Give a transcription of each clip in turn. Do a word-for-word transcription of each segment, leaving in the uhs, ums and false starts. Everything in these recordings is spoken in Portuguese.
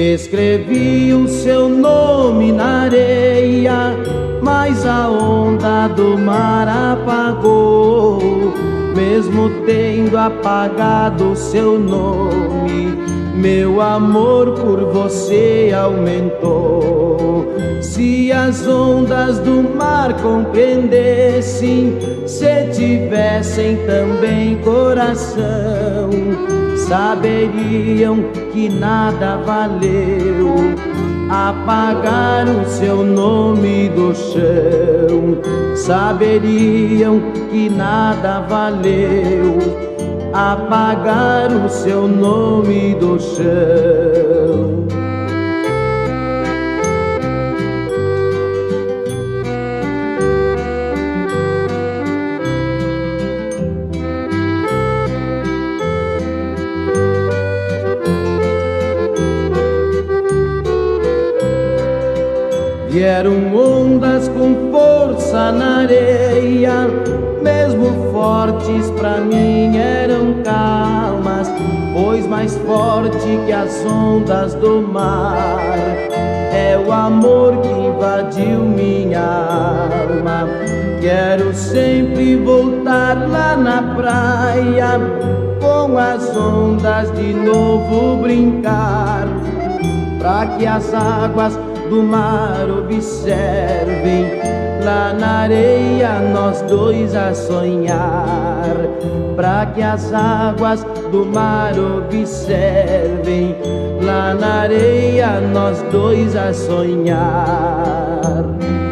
Escrevi o seu nome na areia, mas a onda do mar apagou. Mesmo tendo apagado o seu nome, meu amor por você aumentou. Se as ondas do mar compreendessem, se tivessem também coração, saberiam que nada valeu apagar o seu nome do chão. Saberiam que nada valeu apagar o seu nome do chão. Vieram ondas com força na areia, mesmo fortes pra mim eram calmas, pois mais forte que as ondas do mar é o amor que invadiu minha alma. Quero sempre voltar lá na praia, com as ondas de novo brincar, pra que as águas do mar observem, lá na areia nós dois a sonhar. Pra que as águas do mar observem, lá na areia nós dois a sonhar.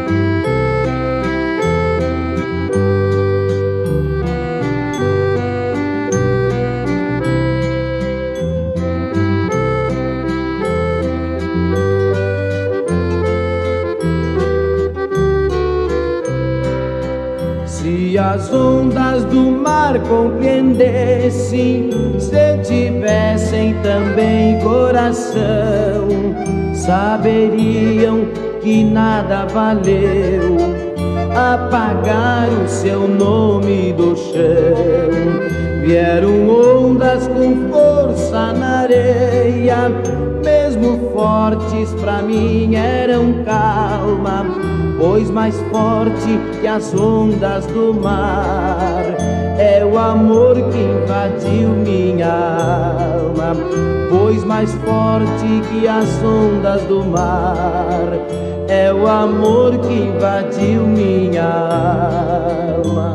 Se as ondas do mar compreendessem, se tivessem também coração, saberiam que nada valeu apagar o seu nome do chão. Vieram ondas com força na areia, mesmo fortes pra mim eram calma, pois mais forte que as ondas do mar é o amor que invadiu minha alma. Pois mais forte que as ondas do mar é o amor que invadiu minha alma.